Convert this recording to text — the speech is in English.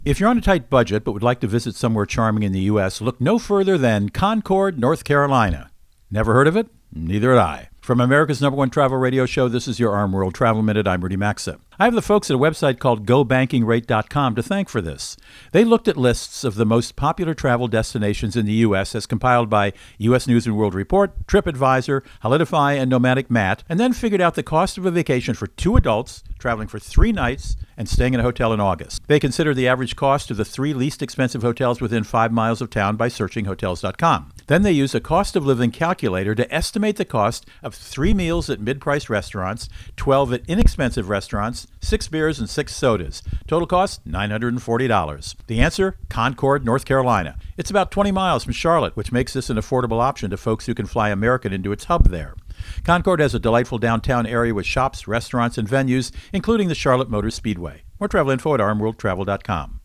If you're on a tight budget but would like to visit somewhere charming in the U.S., look no further than Concord, North Carolina. Never heard of it? Neither had I. From America's #1 travel radio show, this is your Arm World Travel Minute. I'm Rudy Maxa. I have the folks at a website called GoBankingRate.com to thank for this. They looked at lists of the most popular travel destinations in the U.S. as compiled by U.S. News & World Report, TripAdvisor, Holidify, and Nomadic Matt, and then figured out the cost of a vacation for 2 adults traveling for 3 nights and staying in a hotel in August. They consider the average cost of the 3 least expensive hotels within 5 miles of town by searching Hotels.com. Then they use a cost of living calculator to estimate the cost of 3 meals at mid-price restaurants, 12 at inexpensive restaurants, 6 beers and 6 sodas. Total cost, $940. The answer? Concord, North Carolina. It's about 20 miles from Charlotte, which makes this an affordable option to folks who can fly American into its hub there. Concord has a delightful downtown area with shops, restaurants, and venues, including the Charlotte Motor Speedway. More travel info at armworldtravel.com.